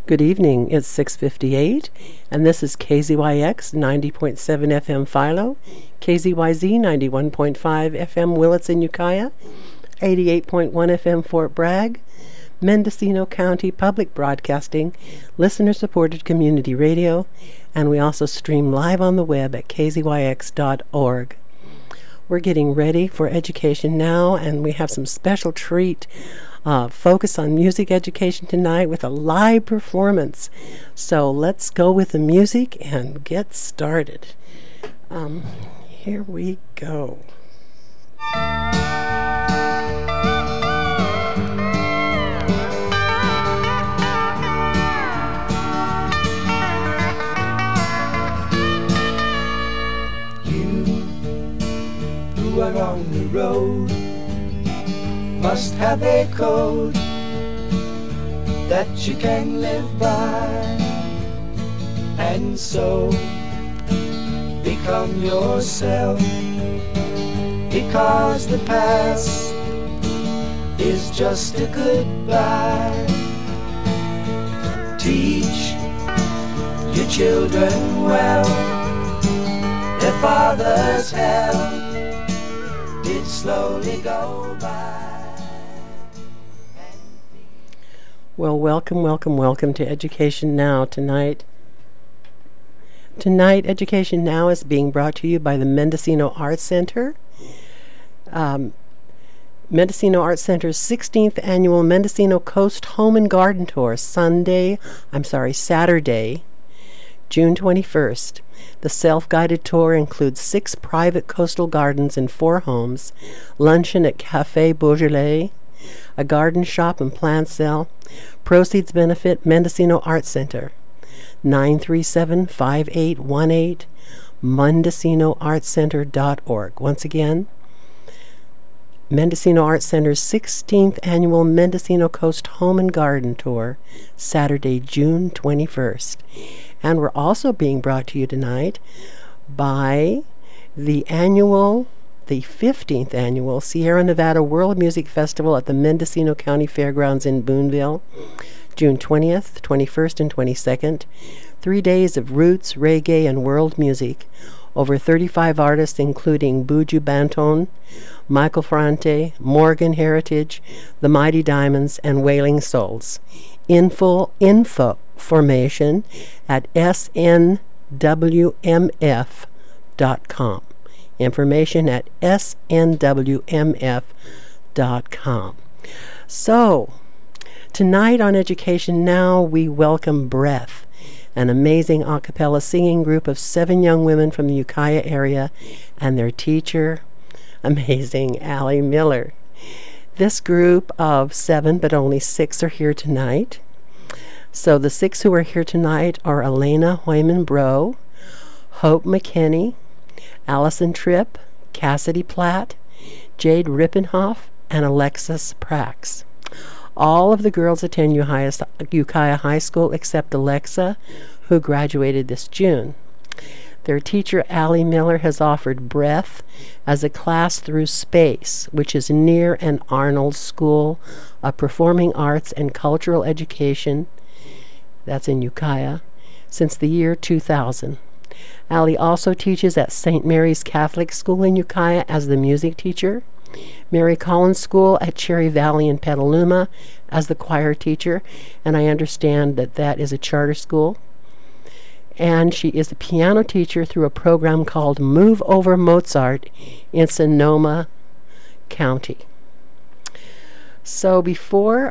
Good evening. It's 6:58, and this is KZYX 90.7 FM Philo, KZYZ 91.5 FM Willits and Ukiah, 88.1 FM Fort Bragg, Mendocino County Public Broadcasting, listener-supported community radio, and we also stream live on the web at kzyx.org. We're getting ready for Education Now, and we have some special treat focus on music education tonight with a live performance. So let's go with the music and get started. Here we go. You are on the road, must have a code that you can live by, and so become yourself, because the past is just a goodbye. Teach your children well, their father's help did slowly go by. Well, welcome to Education Now tonight. Tonight, Education Now is being brought to you by the Mendocino Arts Center. Mendocino Arts Center's 16th annual Mendocino Coast Home and Garden Tour, Saturday, June 21st. The self-guided tour includes 6 private coastal gardens and 4 homes, luncheon at Café Beaujolais, a garden shop and plant sale. Proceeds benefit Mendocino Arts Center. 937-5818, mendocinoartscenter.org. Once again, Mendocino Arts Center's 16th annual Mendocino Coast Home and Garden Tour, Saturday, June 21st. And we're also being brought to you tonight by the 15th annual Sierra Nevada World Music Festival at the Mendocino County Fairgrounds in Boonville, June 20th, 21st, and 22nd. 3 days of roots, reggae, and world music. Over 35 artists, including Buju Banton, Michael Ferrante, Morgan Heritage, The Mighty Diamonds, and Wailing Souls. Information at snwmf.com. Information at snwmf.com. So, tonight on Education Now, we welcome Breath, an amazing a cappella singing group of 7 young women from the Ukiah area and their teacher, amazing Allie Miller. This group of 7, but only 6 are here tonight. So the 6 who are here tonight are Elena Hoyman-Bro, Hope McKinney, Allison Tripp, Cassidy Platt, Jade Rippenhoff, and Alexis Prax. All of the girls attend Ukiah High School except Alexa, who graduated this June. Their teacher, Allie Miller, has offered Breath as a class through space, which is near an Arnold School of Performing Arts and Cultural Education, that's in Ukiah, since the year 2000. Allie also teaches at St. Mary's Catholic School in Ukiah as the music teacher, Mary Collins School at Cherry Valley in Petaluma as the choir teacher, and I understand that that is a charter school. And she is a piano teacher through a program called Move Over Mozart in Sonoma County. So before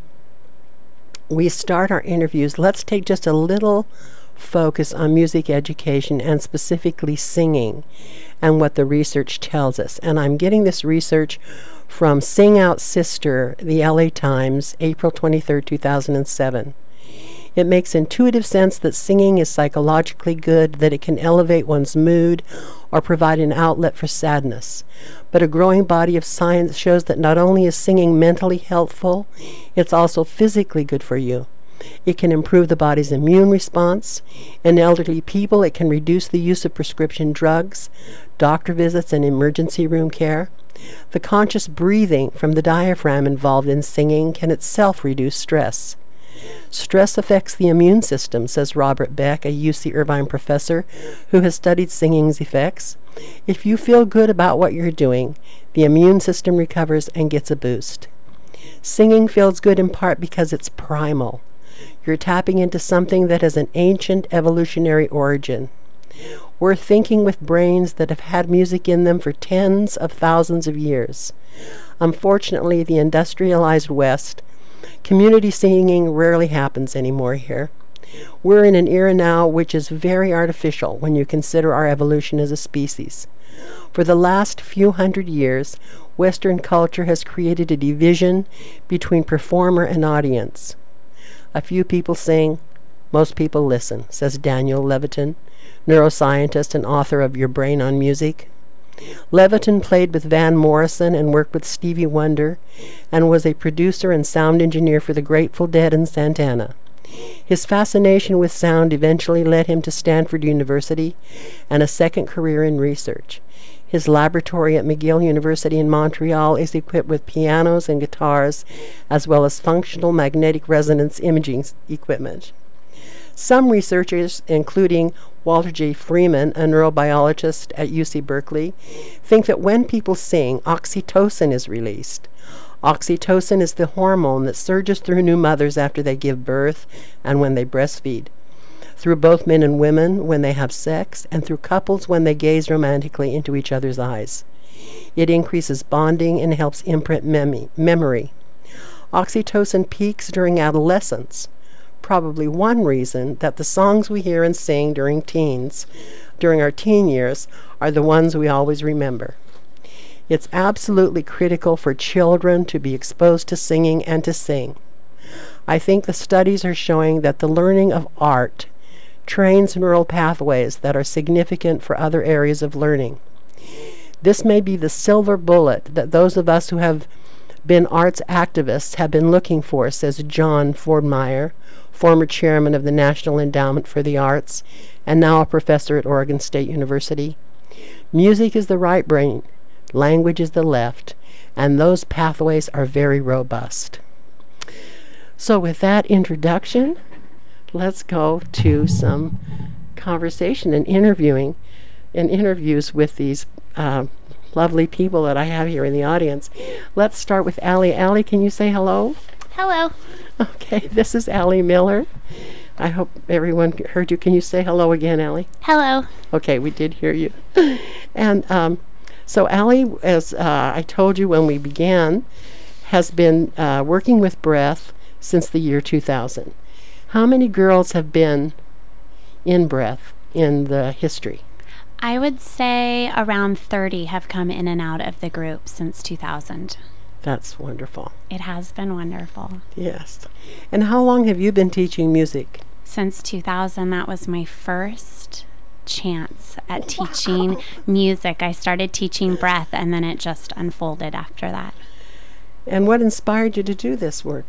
we start our interviews, let's take just a little focus on music education and specifically singing and what the research tells us. And I'm getting this research from Sing Out Sister, the LA Times, April 23, 2007. It makes intuitive sense that singing is psychologically good, that it can elevate one's mood or provide an outlet for sadness. But a growing body of science shows that not only is singing mentally helpful, it's also physically good for you. It can improve the body's immune response. In elderly people, it can reduce the use of prescription drugs, doctor visits, and emergency room care. The conscious breathing from the diaphragm involved in singing can itself reduce stress. Stress affects the immune system, says Robert Beck, a UC Irvine professor who has studied singing's effects. If you feel good about what you're doing, the immune system recovers and gets a boost. Singing feels good in part because it's primal. You're tapping into something that has an ancient evolutionary origin. We're thinking with brains that have had music in them for tens of thousands of years. Unfortunately, the industrialized West, community singing rarely happens anymore here. We're in an era now which is very artificial when you consider our evolution as a species. For the last few hundred years, Western culture has created a division between performer and audience. A few people sing, most people listen, says Daniel Levitin, neuroscientist and author of Your Brain on Music. Levitin played with Van Morrison and worked with Stevie Wonder, and was a producer and sound engineer for the Grateful Dead and Santana. His fascination with sound eventually led him to Stanford University and a second career in research. His laboratory at McGill University in Montreal is equipped with pianos and guitars, as well as functional magnetic resonance imaging equipment. Some researchers, including Walter J. Freeman, a neurobiologist at UC Berkeley, think that when people sing, oxytocin is released. Oxytocin is the hormone that surges through new mothers after they give birth and when they breastfeed, through both men and women when they have sex, and through couples when they gaze romantically into each other's eyes. It increases bonding and helps imprint memory. Oxytocin peaks during adolescence. Probably one reason that the songs we hear and sing during our teen years, are the ones we always remember. It's absolutely critical for children to be exposed to singing and to sing. I think the studies are showing that the learning of art trains neural pathways that are significant for other areas of learning. This may be the silver bullet that those of us who have been arts activists have been looking for, says John Fordmeyer, former chairman of the National Endowment for the Arts and now a professor at Oregon State University. Music is the right brain, language is the left, and those pathways are very robust. So with that introduction, let's go to some conversation and interviews with these lovely people that I have here in the audience. Let's start with Allie. Allie, can you say hello? Hello. Okay, this is Allie Miller. I hope everyone heard you. Can you say hello again, Allie? Hello. Okay, we did hear you. And so Allie, as I told you when we began, has been working with Breath since the year 2000. How many girls have been in Breath in the history? I would say around 30 have come in and out of the group since 2000. That's wonderful. It has been wonderful. Yes. And how long have you been teaching music? Since 2000, that was my first chance at teaching music. I started teaching Breath, and then it just unfolded after that. And what inspired you to do this work?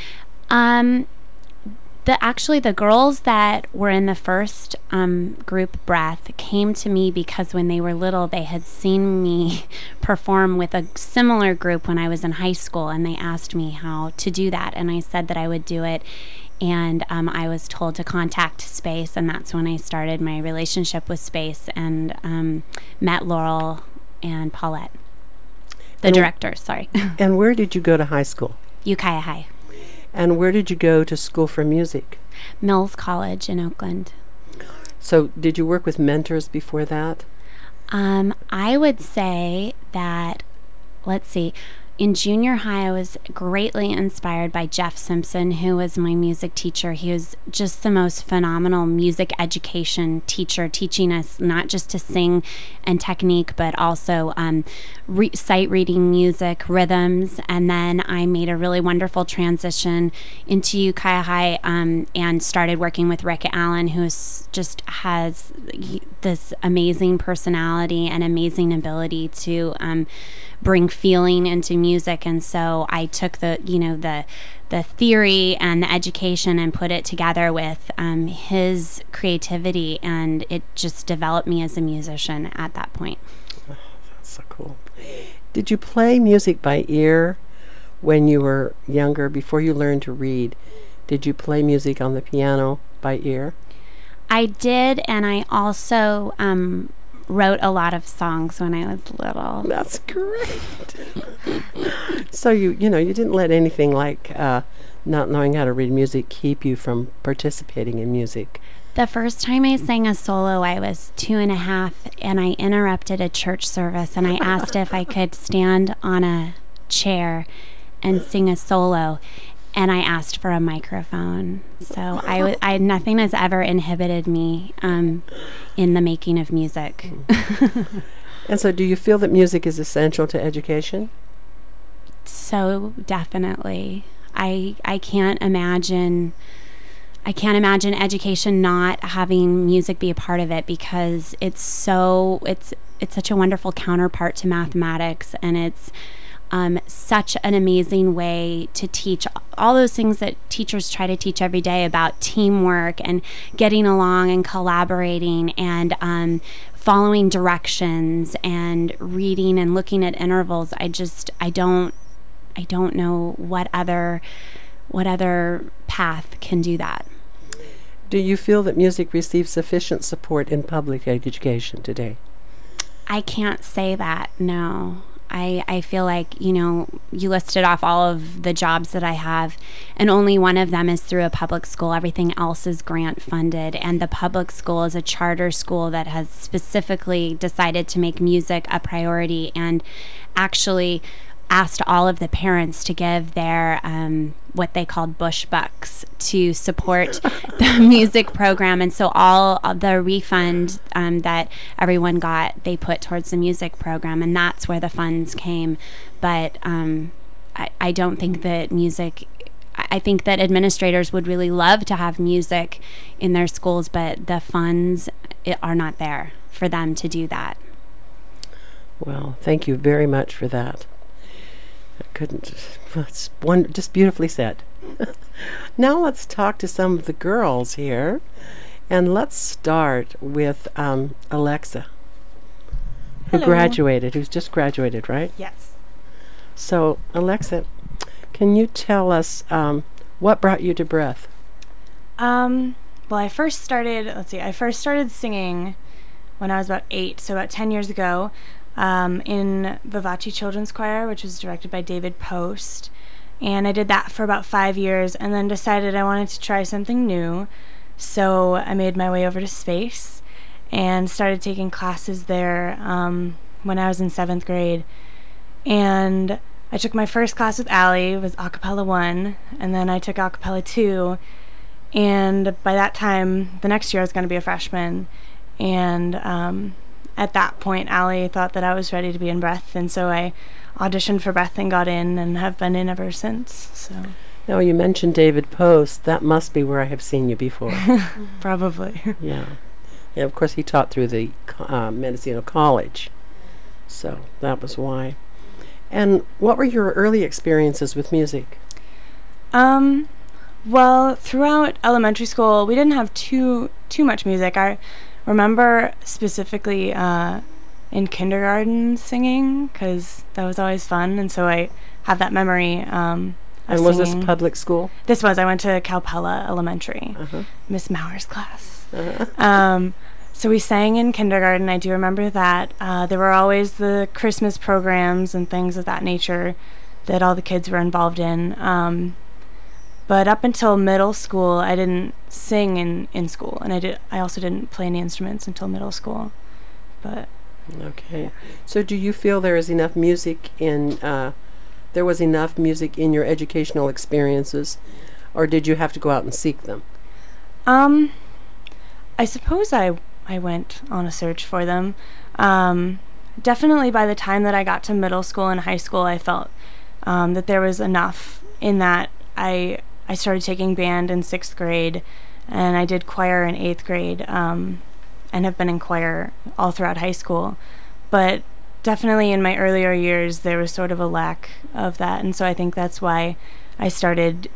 The girls that were in the first group Breath came to me because when they were little, they had seen me perform with a similar group when I was in high school, and they asked me how to do that, and I said that I would do it, and I was told to contact Space, and that's when I started my relationship with Space and met Laurel and Paulette, the directors, sorry. And where did you go to high school? Ukiah High. And where did you go to school for music? Mills College in Oakland. So did you work with mentors before that? I would say that, let's see, in junior high, I was greatly inspired by Jeff Simpson, who was my music teacher. He was just the most phenomenal music education teacher, teaching us not just to sing and technique, but also sight reading music, rhythms. And then I made a really wonderful transition into Ukiah High and started working with Rick Allen, who just has this amazing personality and amazing ability to bring feeling into music. And so I took the theory and the education and put it together with his creativity, and it just developed me as a musician at that point. Oh, that's so cool. Did you play music by ear when you were younger, before you learned to read? Did you play music on the piano by ear? I did, and I also wrote a lot of songs when I was little. That's great. So you didn't let anything like not knowing how to read music keep you from participating in music. The first time I sang a solo, I was 2.5, and I interrupted a church service, and I asked if I could stand on a chair and sing a solo, and I asked for a microphone. So I nothing has ever inhibited me in the making of music. And so do you feel that music is essential to education? So definitely. I can't imagine education not having music be a part of it, because it's such a wonderful counterpart to mathematics, and it's such an amazing way to teach all those things that teachers try to teach every day about teamwork and getting along and collaborating and following directions and reading and looking at intervals. I don't know what other path can do that. Do you feel that music receives sufficient support in public education today? I can't say that, no. I feel like, you listed off all of the jobs that I have, and only one of them is through a public school. Everything else is grant funded, and the public school is a charter school that has specifically decided to make music a priority and actually asked all of the parents to give their what they called bush bucks to support the music program, and so all of the refund that everyone got, they put towards the music program, and that's where the funds came. But I don't think that music, I think that administrators would really love to have music in their schools, but the funds are not there for them to do that. Well, thank you very much for that. It's just beautifully said. Now let's talk to some of the girls here, and let's start with Alexa, who's just graduated, right? Yes. So, Alexa, can you tell us what brought you to Breath? Well, I first started singing when I was about 8, so about 10 years ago. In Vivace Children's Choir, which was directed by David Post. And I did that for about 5 years, and then decided I wanted to try something new. So I made my way over to Space and started taking classes there when I was in 7th grade. And I took my first class with Allie, it was Acapella 1, and then I took Acapella 2. And by that time, the next year I was going to be a freshman. And at that point, Allie thought that I was ready to be in Breath, and so I auditioned for Breath and got in, and have been in ever since. So. Now, you mentioned David Post. That must be where I have seen you before. Probably. Yeah. Of course, he taught through the Mendocino College, so that was why. And what were your early experiences with music? Well, throughout elementary school, we didn't have too much music. I remember specifically in kindergarten singing, because that was always fun, and so I have that memory of And was singing. this public school? This was. I went to Calpella Elementary, Uh-huh. Miss Mauer's class. Uh-huh. So we sang in kindergarten. I do remember that. There were always the Christmas programs and things of that nature that all the kids were involved in. But up until middle school, I didn't sing in school, and I also didn't play any instruments until middle school. But Okay. So do you feel there was enough music in your educational experiences, or did you have to go out and seek them? I suppose I went on a search for them. Definitely by the time that I got to middle school and high school, I felt that there was enough in that. I started taking band in 6th grade, and I did choir in 8th grade, and have been in choir all throughout high school. But definitely in my earlier years, there was sort of a lack of that, and so I think that's why I started,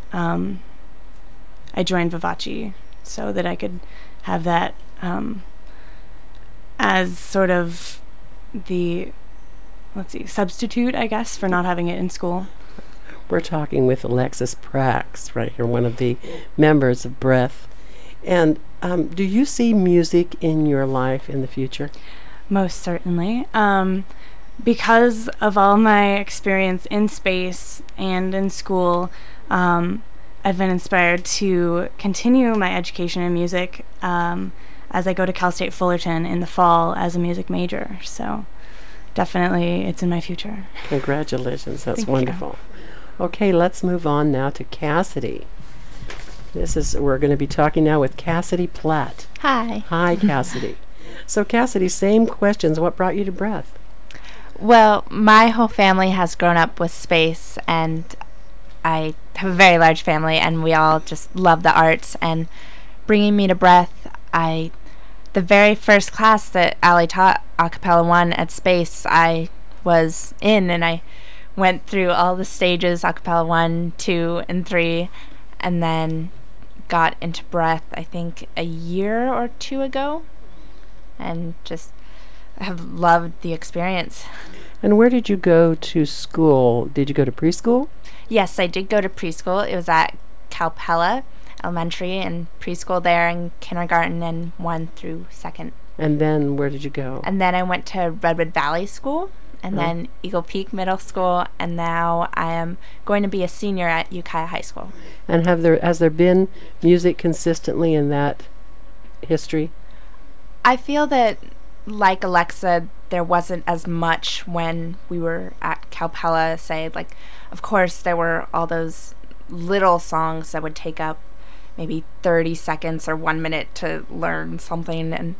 I joined Vivace, so that I could have that as sort of the, substitute, I guess, for not having it in school. We're talking with Alexis Prax right here, one of the members of Breath. And do you see music in your life in the future? Most certainly. Because of all my experience in space and in school, I've been inspired to continue my education in music as I go to Cal State Fullerton in the fall as a music major. So definitely it's in my future. Congratulations. That's Thank wonderful. Okay, let's move on now to Cassidy. We're going to be talking now with Cassidy Platt. Hi. Hi, Cassidy. So, Cassidy, same questions. What brought you to Breath? Well, my whole family has grown up with space, and I have a very large family, and we all just love the arts. And bringing me to Breath, the very first class that Allie taught, Acapella 1 at Space, I was in, and I went through all the stages, Acapella 1, 2, and 3, and then got into Breath, I think, a year or two ago, and just have loved the experience. And where did you go to school? Did you go to preschool? Yes, I did go to preschool. It was at Calpella Elementary, and preschool there, and kindergarten, and 1 through 2nd. And then where did you go? And then I went to Redwood Valley School, and then Eagle Peak Middle School, and now I am going to be a senior at Ukiah High School. And has there been music consistently in that history? I feel that, like Alexa, there wasn't as much when we were at Calpella, say, like, of course there were all those little songs that would take up maybe 30 seconds or 1 minute to learn something,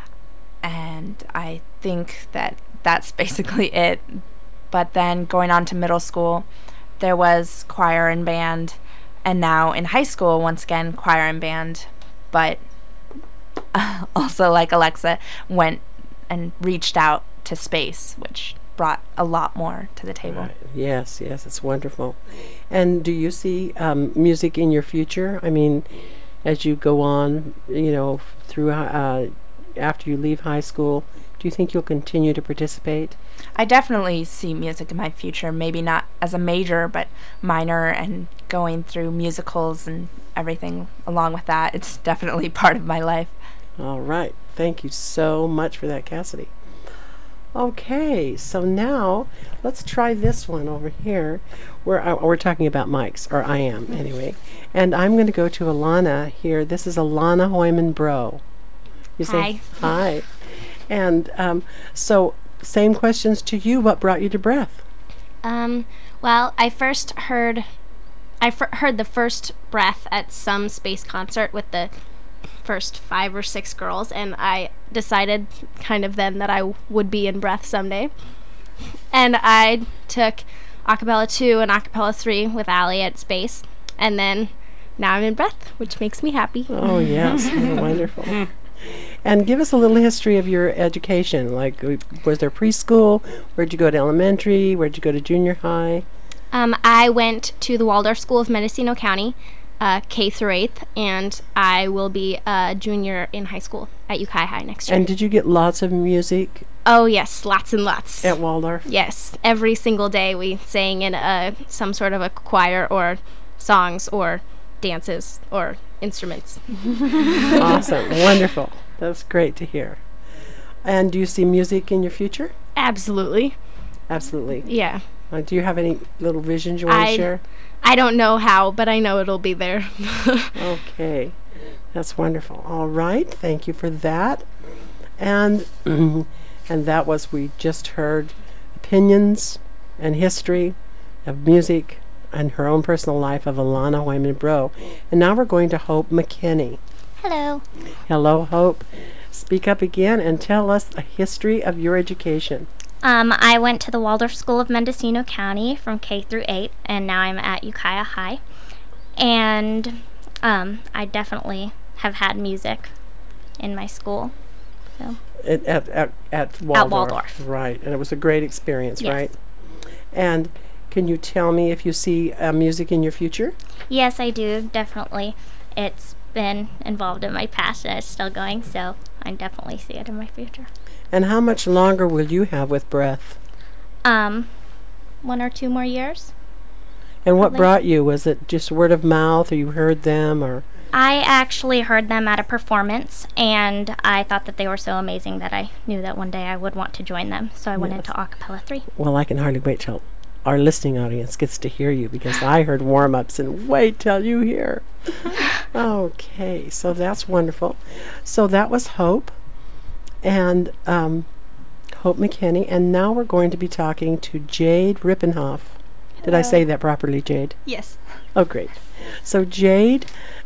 and I think that that's basically it. But then going on to middle school, there was choir and band, and now in high school, once again, choir and band, but also, like Alexa, went and reached out to space, which brought a lot more to the table. Right. Yes, it's wonderful. And do you see music in your future? I mean, as you go on, through after you leave high school, do you think you'll continue to participate? I definitely see music in my future, maybe not as a major, but minor, and going through musicals and everything along with that. It's definitely part of my life. All right. Thank you so much for that, Cassidy. Okay, so now let's try this one over here. We're talking about mics, or I am anyway. And I'm going to go to Alana here. This is Alana Hoyman-Bro. You say hi. And so same questions to you. What brought you to Breath? Well, I first heard the first Breath at some space concert with the first 5 or 6 girls, and I decided kind of then that I would be in Breath someday. And I took Acapella 2 and Acapella 3 with Allie at Space, and then now I'm in Breath, which makes me happy. Oh, yes. Wonderful. And give us a little history of your education. Like, was there preschool? Where'd you go to elementary? Where'd you go to junior high? I went to the Waldorf School of Mendocino County, K through 8th, and I will be a junior in high school at Ukiah High next year. And did you get lots of music? Oh, yes, lots and lots. At Waldorf? Yes, every single day we sang in some sort of a choir, or songs, or dances, or instruments. Awesome. Wonderful. That's great to hear. And do you see music in your future? Absolutely. Absolutely. Yeah. Do you have any little visions you want to share? I don't know how, but I know it'll be there. Okay. That's wonderful. All right. Thank you for that. And that was, we just heard opinions and history of music and her own personal life of Alana Hoyman-Bro. And now we're going to Hope McKinney. Hello. Hello, Hope. Speak up again and tell us a history of your education. I went to the Waldorf School of Mendocino County from K through 8, and now I'm at Ukiah High. And I definitely have had music in my school. So. At Waldorf. At Waldorf. Right, and it was a great experience, yes. Right? And can you tell me if you see music in your future? Yes, I do, definitely. It's been involved in my past, and it's still going, so I definitely see it in my future. And how much longer will you have with Breath? 1 or 2 more years. And what Really? brought you? Was it just word of mouth, or you heard them, or? I actually heard them at a performance, and I thought that they were so amazing that I knew that one day I would want to join them. So I went Yes. into Acapella 3. Well, I can hardly wait till our listening audience gets to hear you, because I heard warm-ups and wait till you hear. Okay, so that's wonderful. So that was Hope and Hope McKinney, and now we're going to be talking to Jade Rippenhoff. Did I say that properly, Jade? Yes. Oh, great. So Jade,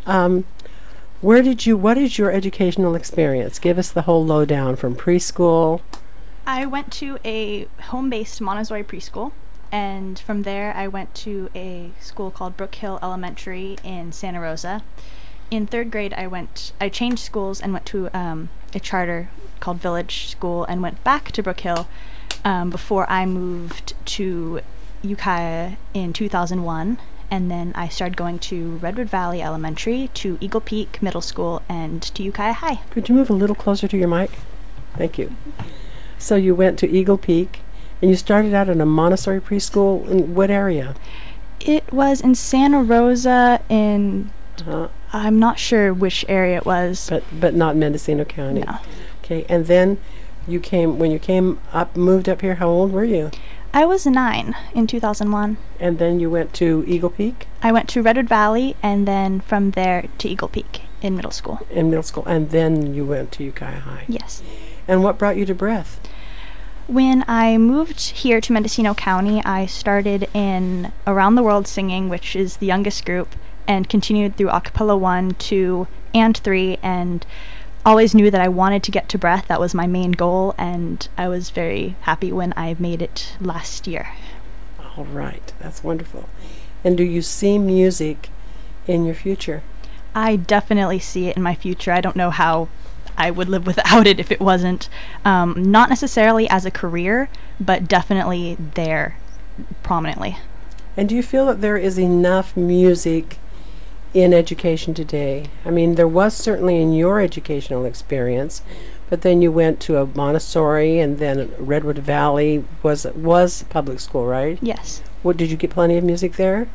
what is your educational experience? Give us the whole lowdown from preschool. I went to a home-based Montessori preschool, and from there I went to a school called Brook Hill Elementary in Santa Rosa. In third grade, I changed schools and went to a charter called Village School and went back to Brook Hill before I moved to Ukiah in 2001. And then I started going to Redwood Valley Elementary, to Eagle Peak Middle School, and to Ukiah High. Could you move a little closer to your mic? Thank you. So you went to Eagle Peak, and you started out in a Montessori preschool. In what area? It was in Santa Rosa in, Uh, I'm not sure which area it was. but not Mendocino County. No. Okay, and then when you came up, moved up here, how old were you? I was 9 in 2001. And then you went to Eagle Peak I went to Redwood Valley, and then from there to Eagle Peak in middle school. in middle school, and then you went to Ukiah High. Yes. And what brought you to Breath? When I moved here to Mendocino County, I started in Around the World Singing, which is the youngest group, and continued through Acapella 1, 2, and 3, and always knew that I wanted to get to Breath. That was my main goal, and I was very happy when I made it last year. All right, that's wonderful. And do you see music in your future? I definitely see it in my future. I don't know how I would live without it if it wasn't. Not necessarily as a career, but definitely there prominently. And do you feel that there is enough music in education today? I mean, there was certainly in your educational experience, but then you went to a Montessori, and then Redwood Valley was public school, right? Yes. What, did you get plenty of music there?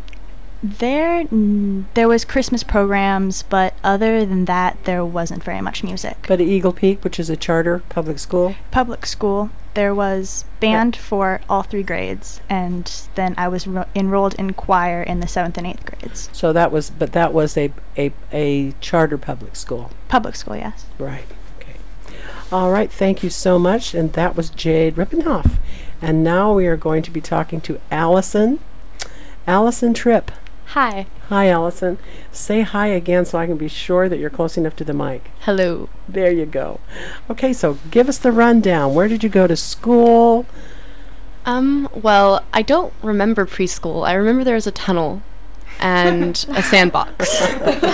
There was Christmas programs, but other than that, there wasn't very much music. But at Eagle Peak, which is a charter public school? Public school, there was band for all 3 grades, and then I was enrolled in choir in the 7th and 8th grades. So that was a charter public school. Public school, yes. Right. Okay. All right. Thank you so much. And that was Jade Rippenhoff. And now we are going to be talking to Allison Tripp. Hi. Hi, Allison. Say hi again so I can be sure that you're close enough to the mic. Hello. There you go. Okay, so give us the rundown. Where did you go to school? Well, I don't remember preschool. I remember there was a tunnel and a sandbox.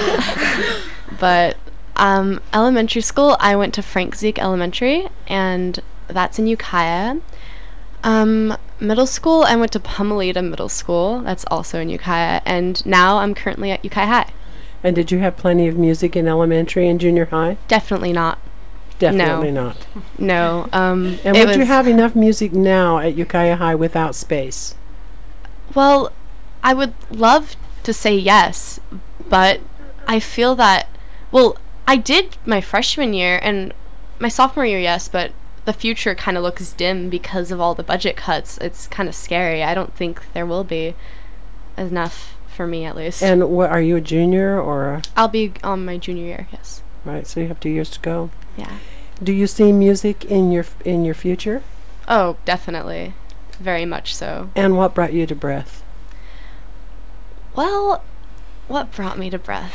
But elementary school, I went to Frank Zeke Elementary, and that's in Ukiah. Middle school, I went to Pumalita Middle School. That's also in Ukiah. And now I'm currently at Ukiah High. And did you have plenty of music in elementary and junior high? Definitely not. Definitely not. No. And would you have enough music now at Ukiah High without space? Well, I would love to say yes, but I feel that, well, I did my freshman year and my sophomore year, yes, but the future kind of looks dim because of all the budget cuts. It's kind of scary. I don't think there will be enough for me, at least. And what, are you a junior or? I'll be on my junior year, yes. Right, so you have 2 years to go. Yeah. Do you see music in your future? Oh, definitely. Very much so. And what brought you to Breath? Well, what brought me to Breath?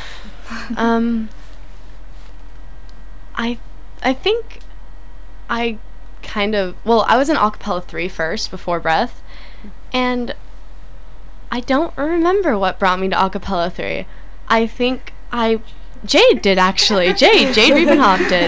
I think I I was in Acapella 3 first before Breath, and I don't remember what brought me to Acapella 3. I think Jade did, actually. Jade Riebenhoff did.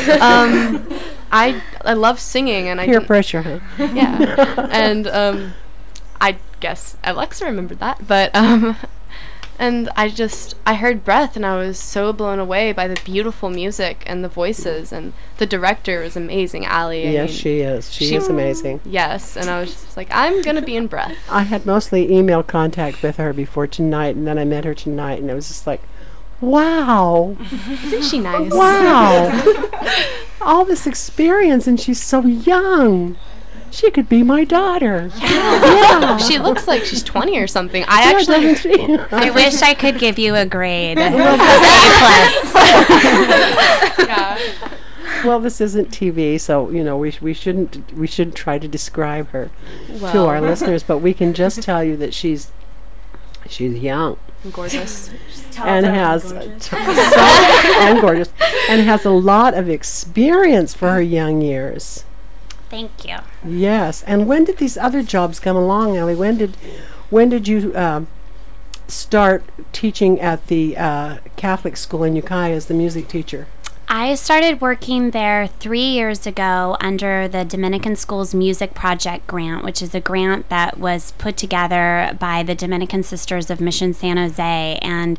I love singing, and Peer pressure, huh? Yeah. And I guess Alexa remembered that, but And I heard Breath, and I was so blown away by the beautiful music and the voices, and the director was amazing, Allie. Yes, she is. She is amazing. Yes, and I was just like, I'm going to be in Breath. I had mostly email contact with her before tonight, and then I met her tonight, and it was just like, wow. Isn't she nice? Wow. All this experience, and she's so young. She could be my daughter. Yeah. She looks like she's 20 or something. I wish I could give you a grade. A+. Yeah. Well, this isn't TV, so we shouldn't try to describe her to our listeners, but we can just tell you that she's young. Gorgeous. And has and gorgeous, and has a lot of experience for her young years. Thank you. Yes. And when did these other jobs come along, Ellie? When did you start teaching at the Catholic school in Ukiah as the music teacher? I started working there 3 years ago under the Dominican Schools Music Project grant, which is a grant that was put together by the Dominican Sisters of Mission San Jose, and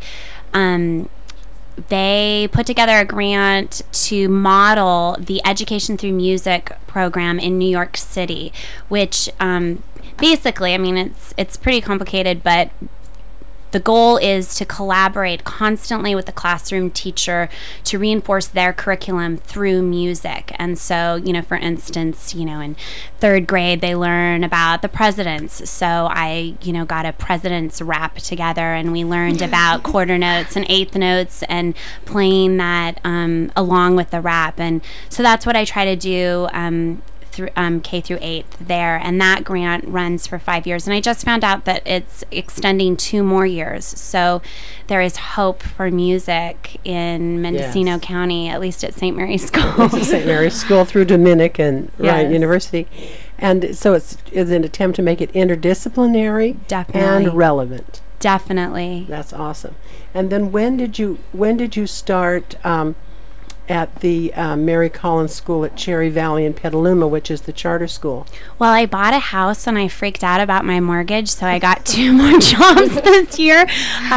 they put together a grant to model the Education Through Music program in New York City, which basically, I mean, it's pretty complicated, but the goal is to collaborate constantly with the classroom teacher to reinforce their curriculum through music. And so, for instance, in third grade, they learn about the presidents. So I, got a president's rap together, and we learned about quarter notes and eighth notes and playing that along with the rap. And so that's what I try to do through K through 8th there, and that grant runs for 5 years, and I just found out that it's extending 2 more years, so there is hope for music in Mendocino County, at least at St. Mary's School. St. Mary's School through Dominican University, and so it's an attempt to make it interdisciplinary and relevant. Definitely. That's awesome. And then when did you start at the Mary Collins School at Cherry Valley in Petaluma, which is the charter school? Well, I bought a house and I freaked out about my mortgage, so I got 2 more jobs this year.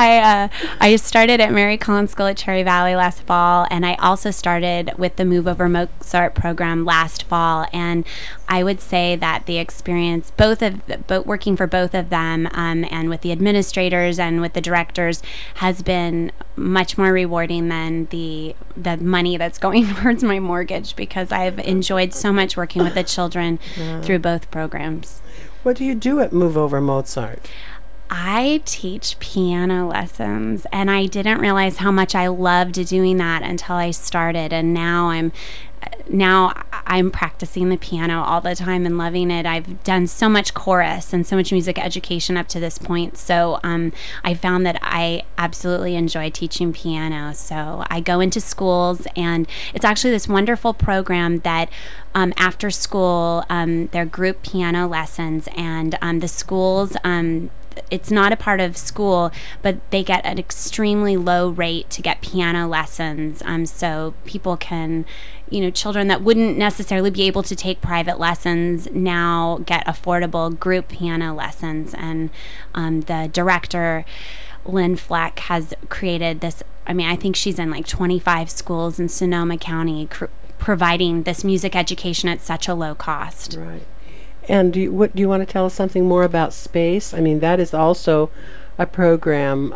I started at Mary Collins School at Cherry Valley last fall, and I also started with the Move Over Mozart program last fall. And I would say that the experience, both working for both of them, and with the administrators and with the directors, has been much more rewarding than the money that's going towards my mortgage, because I've enjoyed so much working with the children through both programs. What do you do at Move Over Mozart? I teach piano lessons, and I didn't realize how much I loved doing that until I started, and now I'm practicing the piano all the time and loving it. I've done so much chorus and so much music education up to this point, so I found that I absolutely enjoy teaching piano. So I go into schools, and it's actually this wonderful program that after school, they're group piano lessons, and the schools, it's not a part of school, but they get an extremely low rate to get piano lessons. So people can, children that wouldn't necessarily be able to take private lessons now get affordable group piano lessons. And the director, Lynn Fleck, has created this. I think she's in like 25 schools in Sonoma County providing this music education at such a low cost. Right. And do you want to tell us something more about SPACE? That is also a program,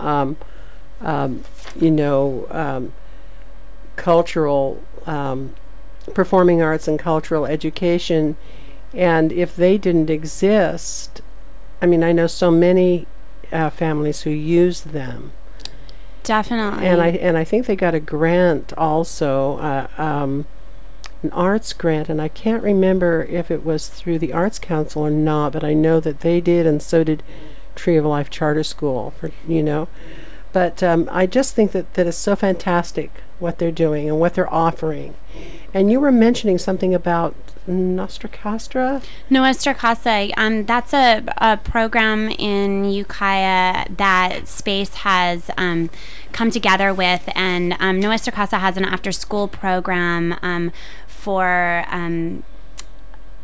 cultural, performing arts and cultural education. And if they didn't exist, I know so many families who use them. Definitely. And I think they got a grant also, an arts grant, and I can't remember if it was through the Arts Council or not, but I know that they did, and so did Tree of Life Charter School, But I just think that it's so fantastic what they're doing and what they're offering. And you were mentioning something about Nuestra Casa? Nuestra Casa, that's a program in Ukiah that SPACE has come together with, and Nuestra Casa has an after-school program for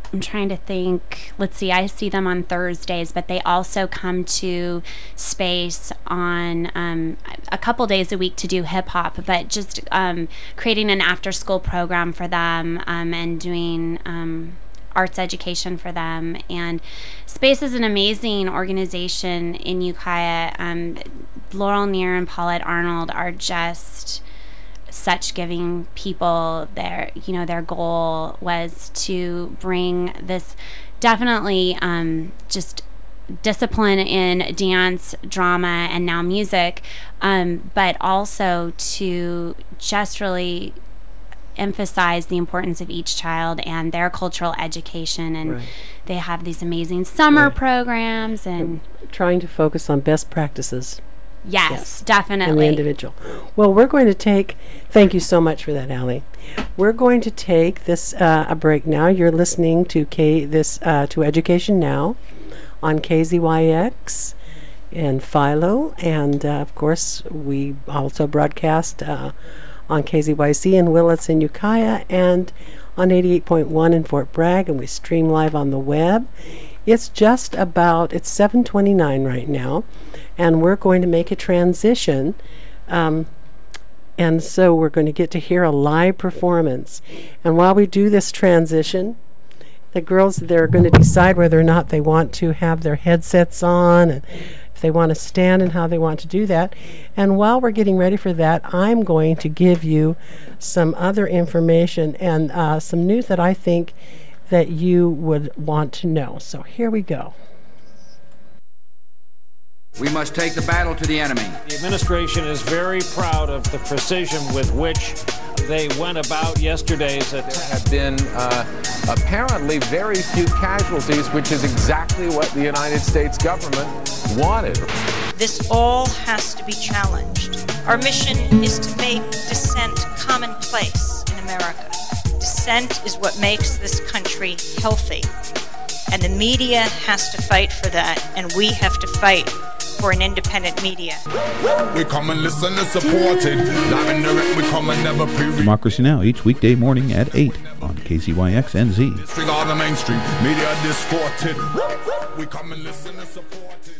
I'm trying to think. Let's see. I see them on Thursdays, but they also come to Space on a couple days a week to do hip hop. But just creating an after-school program for them and doing arts education for them. And Space is an amazing organization in Ukiah. Laurel Neer and Paulette Arnold are just such giving people. Their goal was to bring this definitely just discipline in dance, drama, and now music, but also to just really emphasize the importance of each child and their cultural education. And they have these amazing summer programs and trying to focus on best practices. Yes, definitely. And the individual. Well, we're going to take, thank you so much for that, Allie. We're going to take this a break now. You're listening to to Education Now on KZYX and Philo. And, of course, we also broadcast on KZYC in Willits and Ukiah and on 88.1 in Fort Bragg. And we stream live on the web. It's just about, it's 7:29 right now. And we're going to make a transition. And so we're going to get to hear a live performance. And while we do this transition, the girls, they're going to decide whether or not they want to have their headsets on and if they want to stand and how they want to do that. And while we're getting ready for that, I'm going to give you some other information and some news that I think that you would want to know. So here we go. We must take the battle to the enemy. The administration is very proud of the precision with which they went about yesterday's attack. There have been apparently very few casualties, which is exactly what the United States government wanted. This all has to be challenged. Our mission is to make dissent commonplace in America. Dissent is what makes this country healthy. And the media has to fight for that, and we have to fight for an independent media. We come and listen and support it. Live and direct, we come and never pre-read. Democracy Now! Each weekday morning at 8 on KZYX NZ. Disregard the mainstream, media distorted. We come and listen and support it.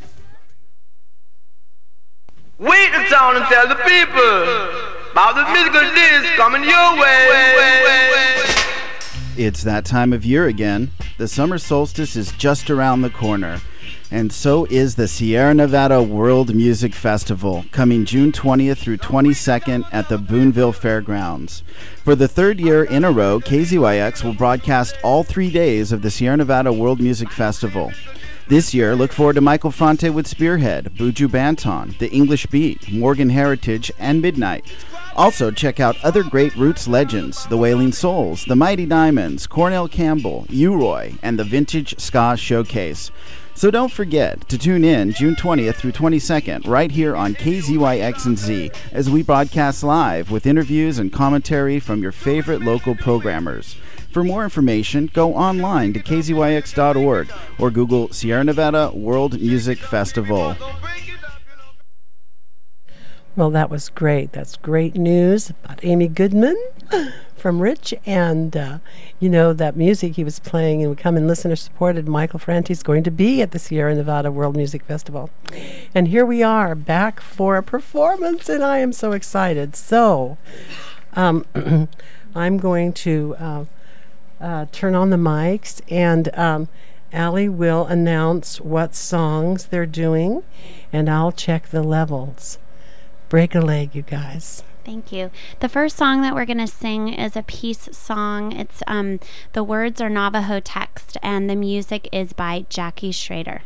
Wait the town and tell the people about the musical disc coming your way. It's that time of year again. The summer solstice is just around the corner. And so is the Sierra Nevada World Music Festival, coming June 20th through 22nd at the Boonville Fairgrounds. For the third year in a row, KZYX will broadcast all 3 days of the Sierra Nevada World Music Festival. This year, look forward to Michael Franti with Spearhead, Buju Banton, The English Beat, Morgan Heritage, and Midnight. Also, check out other great Roots legends, the Wailing Souls, the Mighty Diamonds, Cornell Campbell, U-Roy, and the Vintage Ska Showcase. So don't forget to tune in June 20th through 22nd right here on KZYX and Z as we broadcast live with interviews and commentary from your favorite local programmers. For more information, go online to kzyx.org or Google Sierra Nevada World Music Festival. Well, that was great. That's great news about Amy Goodman from Rich. And, that music he was playing and we come and listener supported. Michael Franti is going to be at the Sierra Nevada World Music Festival. And here we are back for a performance, and I am so excited. So, I'm going to turn on the mics, and Allie will announce what songs they're doing, and I'll check the levels. Break a leg, you guys. Thank you. The first song that we're going to sing is a peace song. It's the words are Navajo text, and the music is by Jackie Schrader.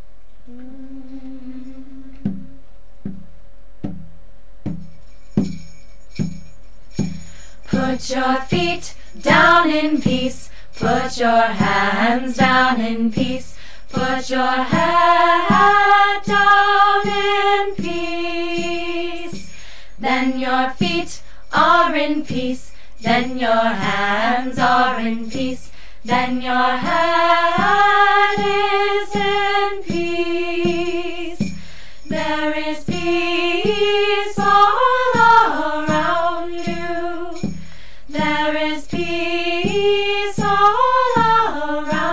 Put your feet down in peace. Put your hands down in peace. Put your head down in peace. Then your feet are in peace. Then your hands are in peace. Then your head is in peace. There is peace all around you. There is peace all around.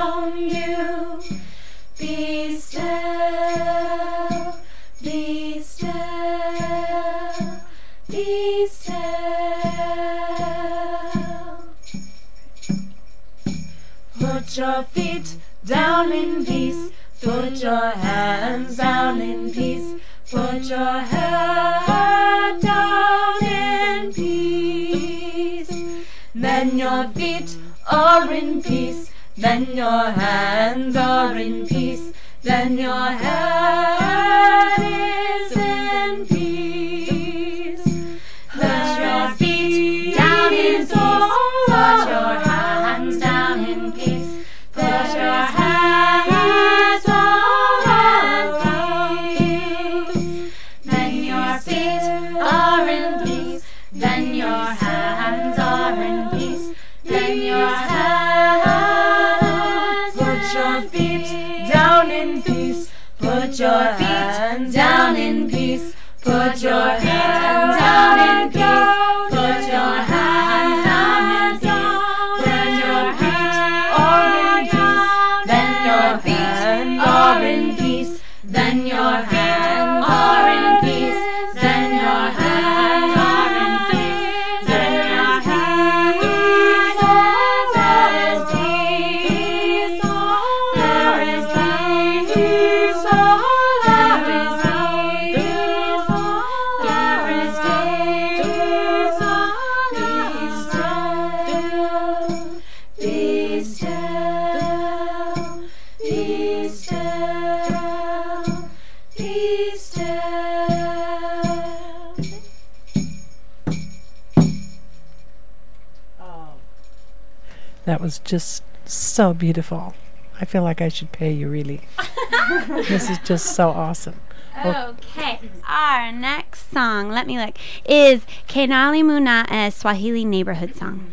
Put your feet down in peace. Put your hands down in peace. Put your head down in peace. Then your feet are in peace. Then your hands are in peace. Then your head is in peace. Put your feet down in peace. Put your hands down in peace. Put your hands down in peace. Then your feet are in peace. Then your hands are in peace. Then your hands. Put your feet down in peace. Put your feet down in peace. Put your hands down in peace. Put your hands down in peace. When your feet are in peace, then your feet are in peace. Then your hands are in peace. Then your hands are in peace. Then your hands there is peace. There is peace. There is peace. There is peace. Be still. Be still. Be still. That was just so beautiful. I feel like I should pay you, really. This is just so awesome. Okay, our next song, let me look, is Kenali Muna, a Swahili neighborhood song.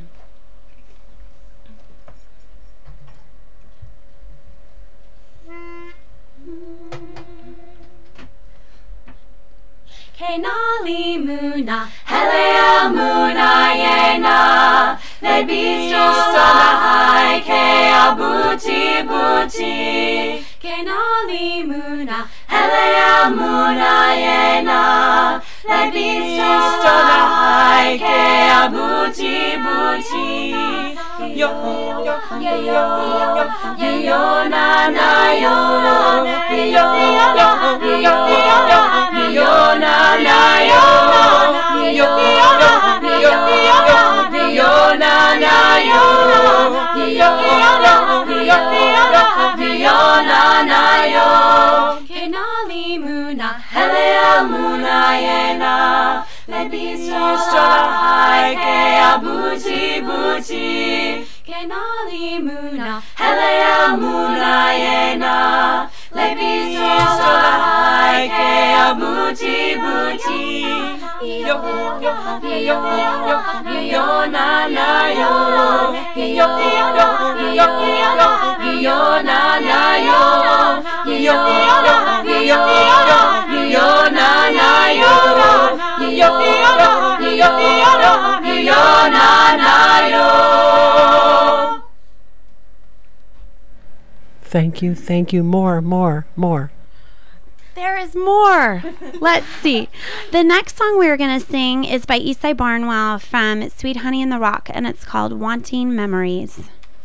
Kenali Muna, Helea Muna Yena, Le Bistola, Kea Buti Buti. Kenali Muna, Helea Muna Yena, Le Bistola, Kea Buti Buti. Yo, yo, yo, yo, yo, yo, na, na, yo, yo, yo, yo, yo, na, na, yo, yo, yo, yo, yo, na, na, yo, yo, yo, na, na, yo. Kenali Muna, Helea Muna Yena, Le Bistola, Kea Buti Buti. Kenali Muna, Helea Muna Yena, Le Bistola, Kea Buti Buti. Yo, yo, yo, yo, yo, na, na, yo, yo, yo, yo, yo, na, na, yo, yo, yo, yo, yo, na, na, yo, yo, yo, yo, na, na, yo. Thank you, thank you. More. There is more. Let's see. The next song we're going to sing is by Esai Barnwell from Sweet Honey in the Rock, and it's called Wanting Memories.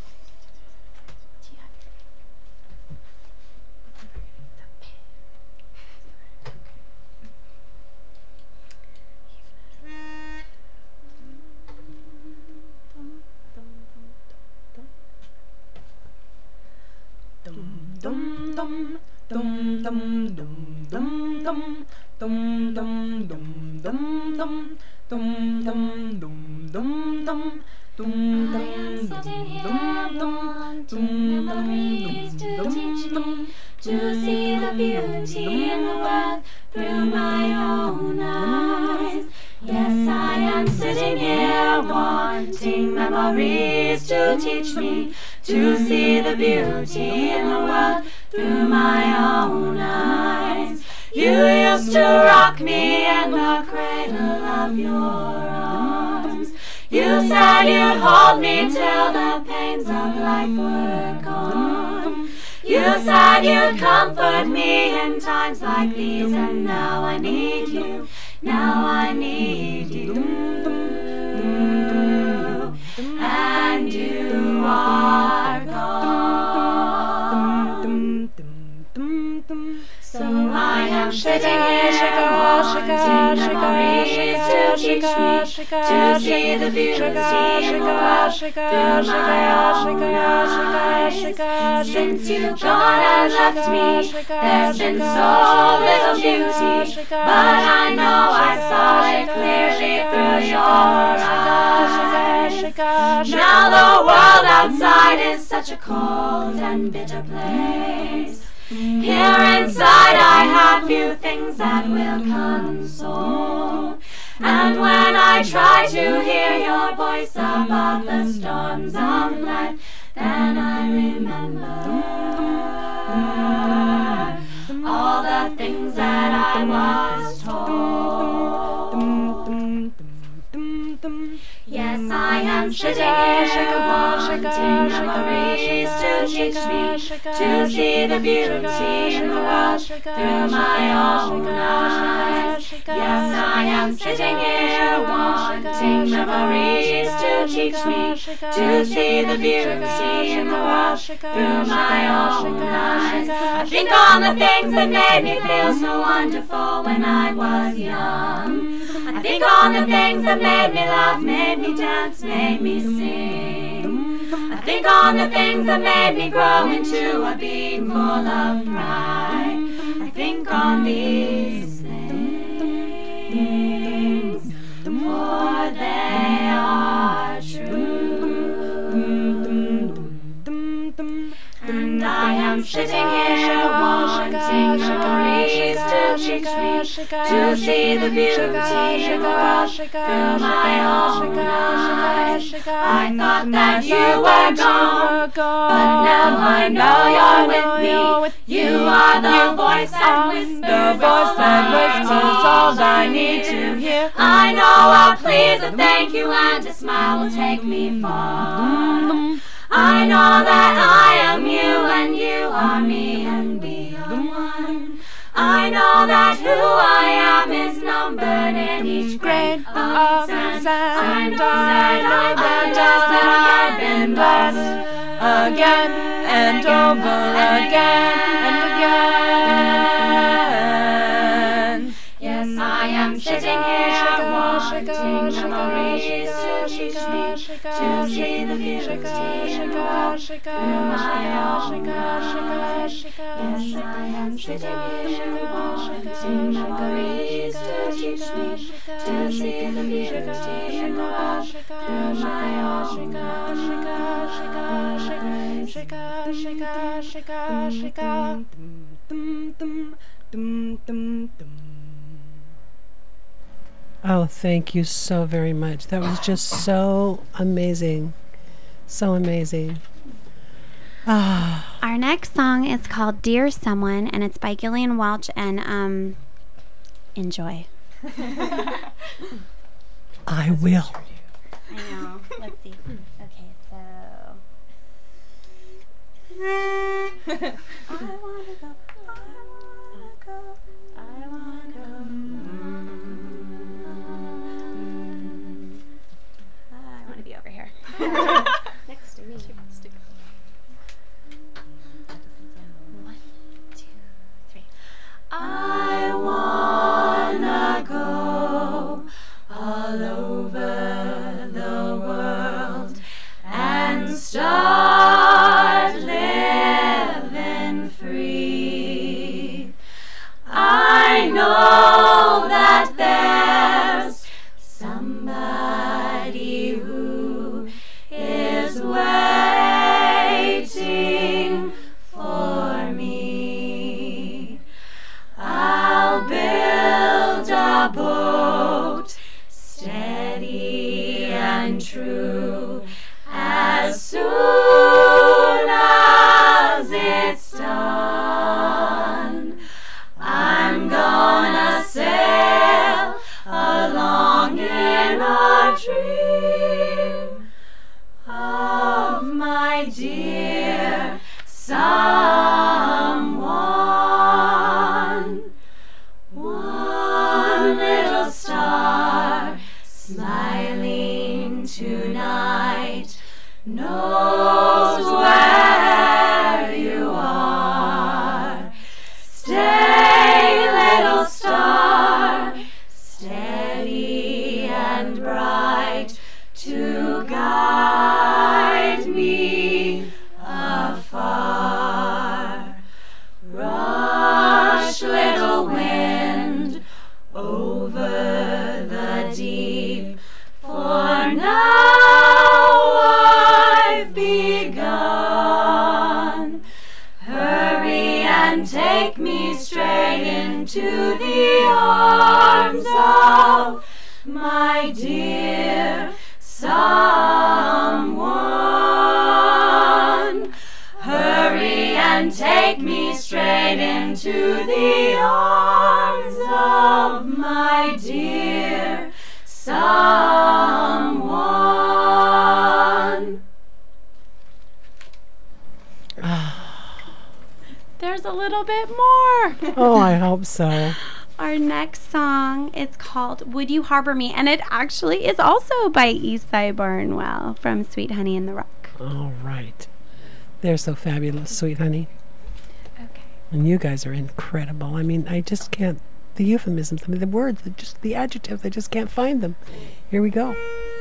To see the beauty in the world through my own eyes. Yes, I am sitting here wanting memories to teach me to see the beauty in the world through my own eyes. You used to rock me in the cradle of your arms. You said you'd hold me till the pains of life were gone. You said you'd comfort me in times like these, and now I need you. Now I need you. And you are gone. teach me to see the beauty in the world through my own eyes. Since you've gone and left me, there's been so little beauty, but I know I saw it clearly through your eyes. Now the world outside is such a cold and bitter place. Here inside I have few things that will console. And when I try to hear your voice above the storms of life, then I remember all the things that I was told. Yes, I am sitting here wanting memories to teach me to see the beauty in the world through my own eyes. Yes, I am sitting here wanting memories to teach me to see the beauty in the world through my own eyes. I think on the things that made me feel so wonderful when I was young. I think on the things that made me laugh, made me dance, made me sing. I think on the things that made me grow into a being full of pride. I think on these things, for they are true. And I am sitting here wanting memories to teach me to see the beauty in the world through my own eyes. I thought that you were gone, but now I know you're with me. You are the voice that whispers all I need to hear. I know I'll please and thank you, and a smile will take me far. I know that I am you and you are me and we are one. I know that who I am is numbered in each grain of sand. I know that I've been blessed again and over again and again. Yes, I am sitting here wanting memories to teach me to see the beauty in the world through my own eyes. Yes, I am sitting here wanting memories to teach me to see the beauty in the world through my own eyes. Oh, thank you so very much. That was just so amazing. So amazing. Our next song is called Dear Someone, and it's by Gillian Welch, and enjoy. I will. I know. Let's see. Okay, so I wanna go. Next to me. One, two, three. I wanna go all over the world and start living free. I know that there's somebody who is waiting for me. I'll build a boat steady and true as soon as it's done. I'm gonna sail along in a dream of my dear someone. One little star smiling tonight knows where you are. Stay, little star, steady and guide me afar. Rush, little wind, over the deep, for now I've begun. Hurry and take me straight into the arms of my dear someone. Hurry and take me straight into the arms of my dear someone. There's a little bit more. Oh, I hope so. Our next song is called Would You Harbor Me? And it actually is also by Esai Barnwell from Sweet Honey in the Rock. All right. They're so fabulous, Sweet Honey. Okay. And you guys are incredible. I mean, I just can't, the euphemisms, I mean, the words, just the adjectives, I just can't find them. Here we go.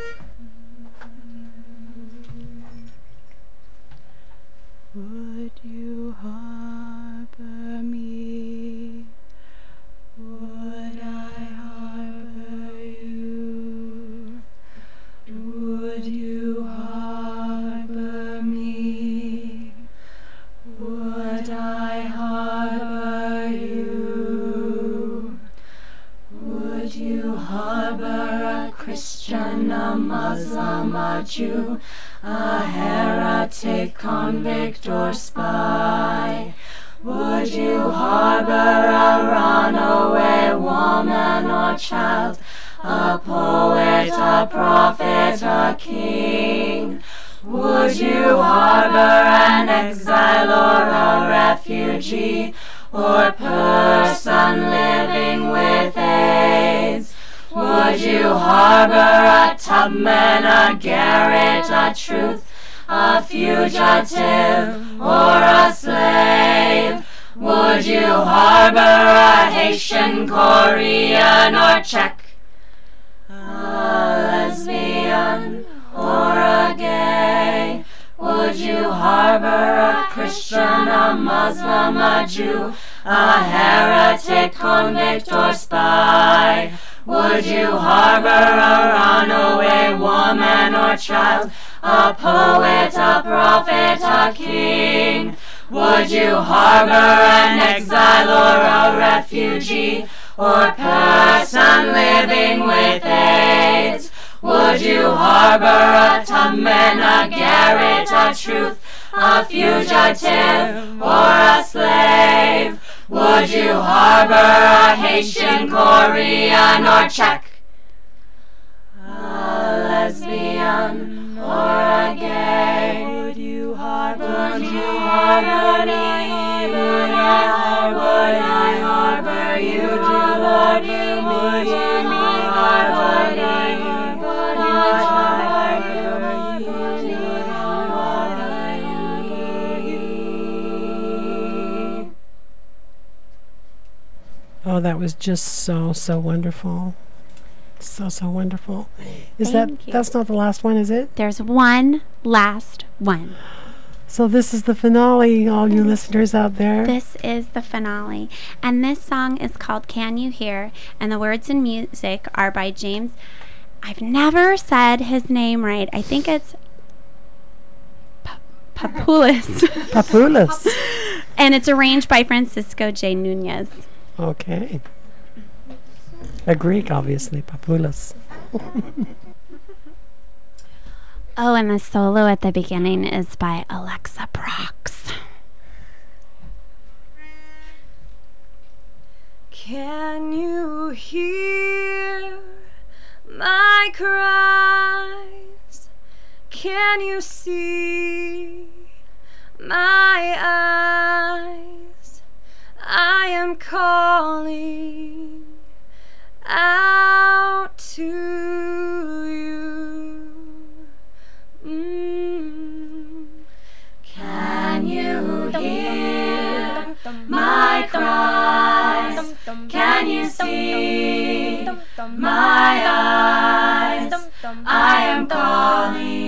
Would you harbor me? Would I harbor you? Would you harbor me? Would I harbor you? Would you harbor a Christian, a Muslim, a Jew, a heretic, convict, or spy? Would you harbor a runaway woman or child, a poet, a prophet, a king? Would you harbor an exile or a refugee, or person living with AIDS? Would you harbor a Tubman, a Garrett, a Truth, a fugitive, or a slave? Would you harbor a Haitian, Korean, or Czech, a lesbian, or a gay? Would you harbor a Christian, a Muslim, a Jew, a heretic, convict, or spy? Would you harbor a runaway woman or child, a poet, a prophet, a king? Would you harbor an exile or a refugee, or person living with AIDS? Would you harbor a Tubman, a Garrett, a Truth, a fugitive, or a slave? Would you harbor a Haitian, Korean, or Czech, a lesbian, or a gay? Would you harbor me? Would I harbor you? Would Oh, that was just so wonderful. So wonderful. Thank you. That's not the last one, is it? There's one last one. So this is the finale, all you listeners out there. This is the finale. And this song is called Can You Hear? And the words and music are by James. I've never said his name right. I think it's Papoulis. Papoulis. And it's arranged by Francisco J. Nunez. Okay. A Greek, obviously, Papoulis. Oh, and the solo at the beginning is by Alexa Brox. Can you hear my cries? Can you see my eyes? I am calling out to you. Can you hear my cries? Can you see my eyes? I am calling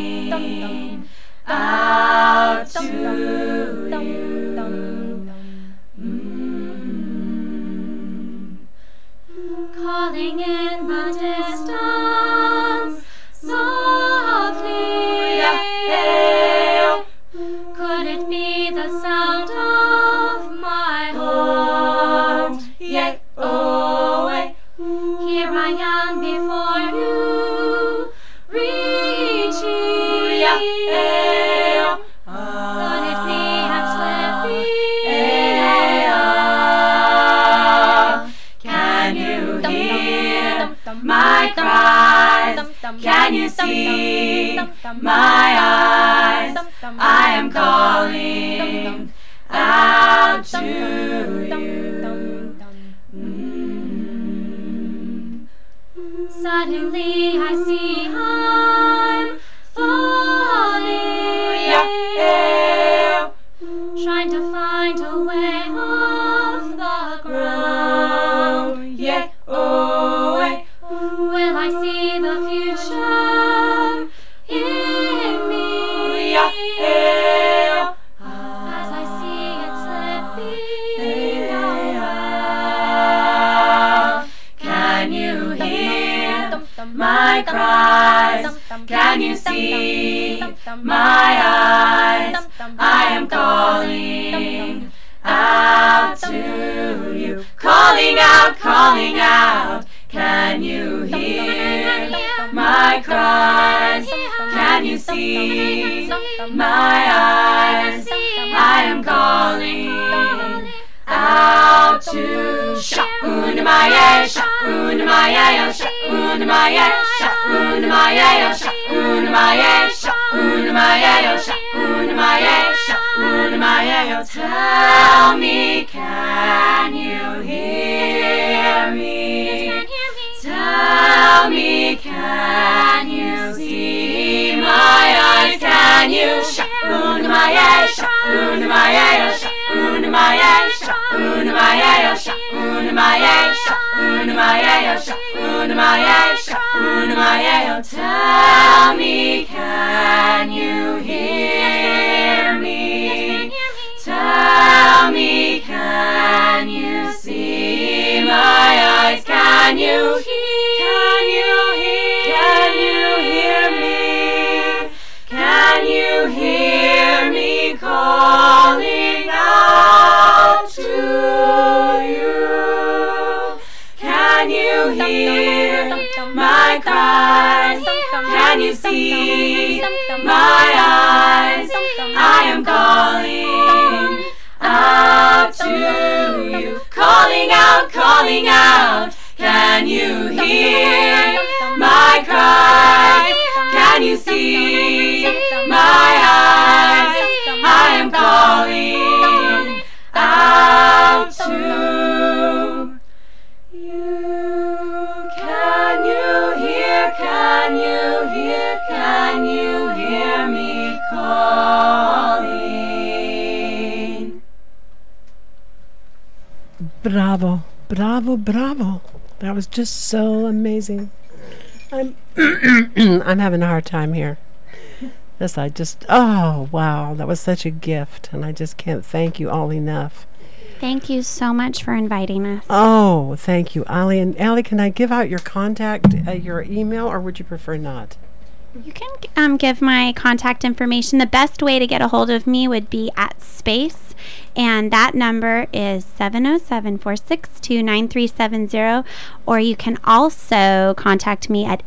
Can you hear my cries? Can you see my eyes? I am calling out to you. Suddenly I see I'm falling, trying to find a way off the ground. Will I see the future in me as I see it slipping out? Can you hear my cries? Can you see my eyes? I am calling out to you. Calling out, calling out. Can you hear my cries? Can you see my eyes? I am calling out to Sha'unamaya, Sha'unamaya, Sha'unamaya, Sha'unamaya, Sha'unamaya, Sha'unamaya, Sha'unamaya, Sha'unamaya. Tell me, can you hear me? Tell me, can you see my eyes? Can you Sha'unamaya, Sha'unamaya, Sha'unamaya, Sha'unamaya, Sha'unamaya, Sha'unamaya, Sha'unamaya, Sha'unamaya. Tell me, can you hear me? Tell me, can you see my eyes? Can you hear? Can you hear me? Can you hear me calling out to you? Can you hear my cries? Can you see my eyes? I am calling out to you. Calling out, calling out. Can you hear my cries? Can you see my eyes? I am calling out to you. Can you hear? Can you hear? Can you hear me calling? Bravo, bravo, bravo. That was just so amazing. I'm I'm having a hard time here. Yes, oh, wow, that was such a gift, and I just can't thank you all enough. Thank you so much for inviting us. Oh, thank you, Ali. And Ali, can I give out your contact, your email, or would you prefer not? You can give my contact information. The best way to get a hold of me would be at Space, and that number is 707-462-9370, or you can also contact me at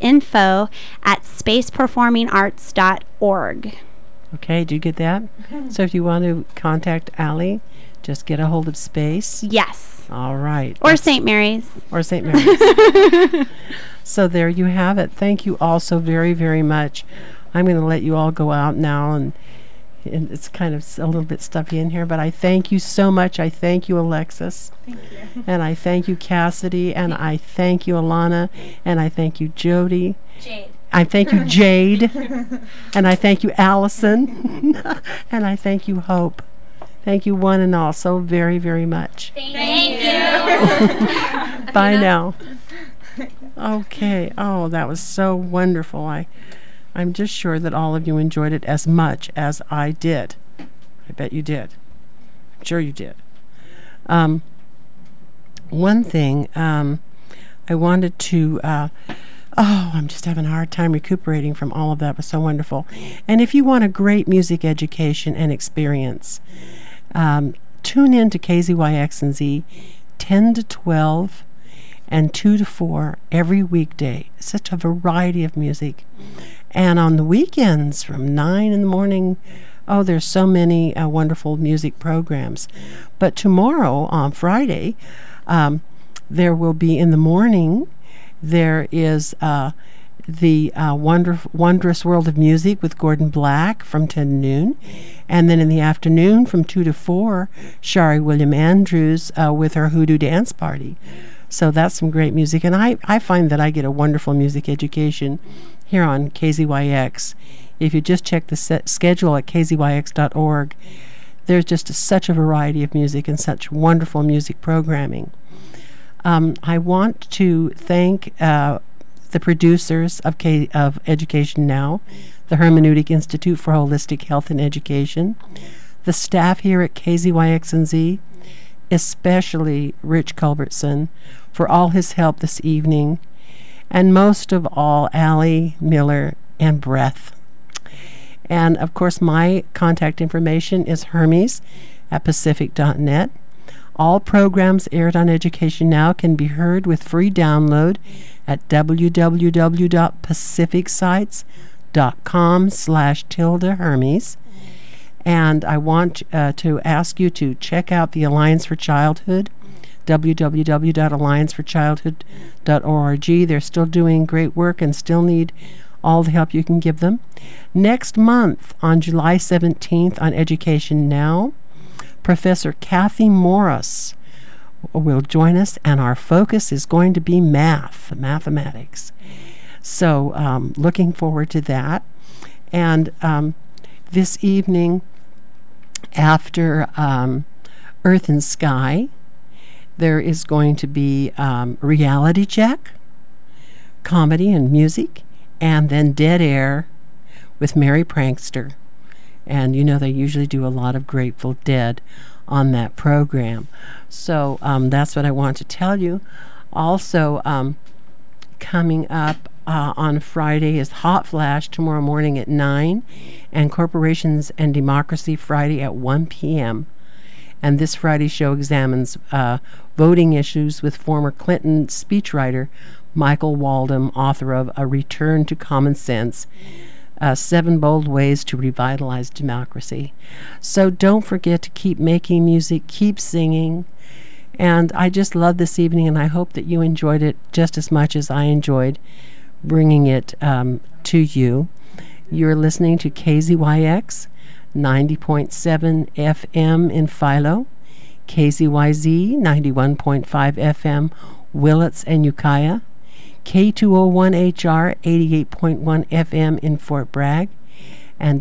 info@spaceperformingarts.org. Okay, do you get that? So if you want to contact Ali, just get a hold of Space. Yes. All right. Or St. Mary's. Or St. Mary's. So there you have it. Thank you all so very, very much. I'm going to let you all go out now, and it's kind of a little bit stuffy in here, but I thank you so much. I thank you, Alexis. Thank you. And I thank you, Cassidy. And I thank you, Alana. And I thank you, Jody. Jade. I thank you, Jade. And I thank you, Allison. And I thank you, Hope. Thank you, one and all, so very, very much. Thank you. Bye now. Okay. Oh, that was so wonderful. I'm just sure that all of you enjoyed it as much as I did. I bet you did. I'm sure you did. One thing I wanted to... I'm just having a hard time recuperating from all of that. It was so wonderful. And if you want a great music education and experience, tune in to KZYX and Z 10 to 12 and 2 to 4 every weekday. Such a variety of music. And on the weekends from 9 in the morning, there's so many wonderful music programs. But tomorrow, on Friday, there will be in the morning, there is the Wondrous World of Music with Gordon Black from 10 to noon. And then in the afternoon from 2 to 4, Shari William Andrews with her Hoodoo Dance Party. So that's some great music. And I find that I get a wonderful music education here on KZYX. If you just check the schedule at kzyx.org, there's just such a variety of music and such wonderful music programming. I want to thank the producers of Education Now, the Hermeneutic Institute for Holistic Health and Education, the staff here at KZYX&Z, especially Rich Culbertson, for all his help this evening, and most of all, Allie Miller and Breath. And of course, my contact information is hermes@pacific.net. All programs aired on Education Now can be heard with free download at www.pacificsites.com/Hermes. And I want to ask you to check out the Alliance for Childhood, www.allianceforchildhood.org. They're still doing great work and still need all the help you can give them. Next month, on July 17th on Education Now, Professor Kathy Morris will join us, and our focus is going to be mathematics. So looking forward to that. And this evening, after Earth and Sky, there is going to be Reality Check, comedy and music, and then Dead Air with Mary Prankster. And you know they usually do a lot of Grateful Dead on that program. So that's what I want to tell you. Also, coming up on Friday is Hot Flash tomorrow morning at 9, and Corporations and Democracy Friday at 1 p.m. And this Friday show examines voting issues with former Clinton speechwriter Michael Waldman, author of A Return to Common Sense, 7 Bold Ways to Revitalize Democracy. So don't forget to keep making music, keep singing. And I just love this evening, and I hope that you enjoyed it just as much as I enjoyed bringing it to you. You're listening to KZYX 90.7 FM in Philo, KZYZ 91.5 FM Willits and Ukiah, K201HR 88.1 FM in Fort Bragg, and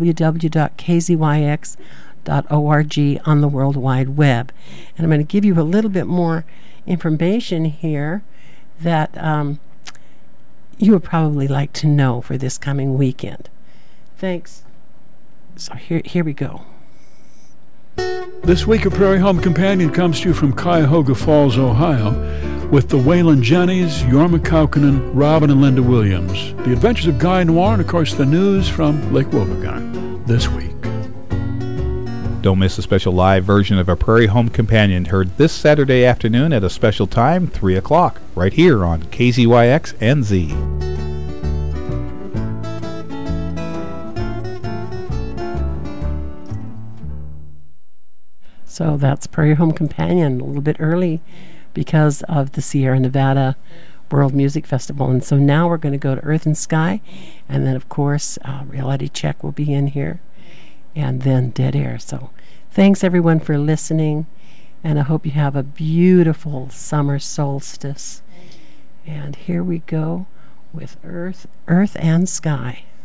www.kzyx.org on the World Wide Web. And I'm going to give you a little bit more information here that you would probably like to know for this coming weekend. Thanks. So here we go. This week, a Prairie Home Companion comes to you from Cuyahoga Falls, Ohio, with the Waylon Jennings, Jorma Kaukonen, Robin and Linda Williams, The Adventures of Guy Noir, and of course the news from Lake Wobegon this week. Don't miss a special live version of A Prairie Home Companion, heard this Saturday afternoon at a special time, 3 o'clock, right here on KZYX-NZ. So that's Prairie Home Companion, a little bit early because of the Sierra Nevada World Music Festival. And so now we're going to go to Earth and Sky, and then of course Reality Check will be in here, and then Dead Air. So thanks everyone for listening, and I hope you have a beautiful summer solstice. And here we go with Earth and Sky.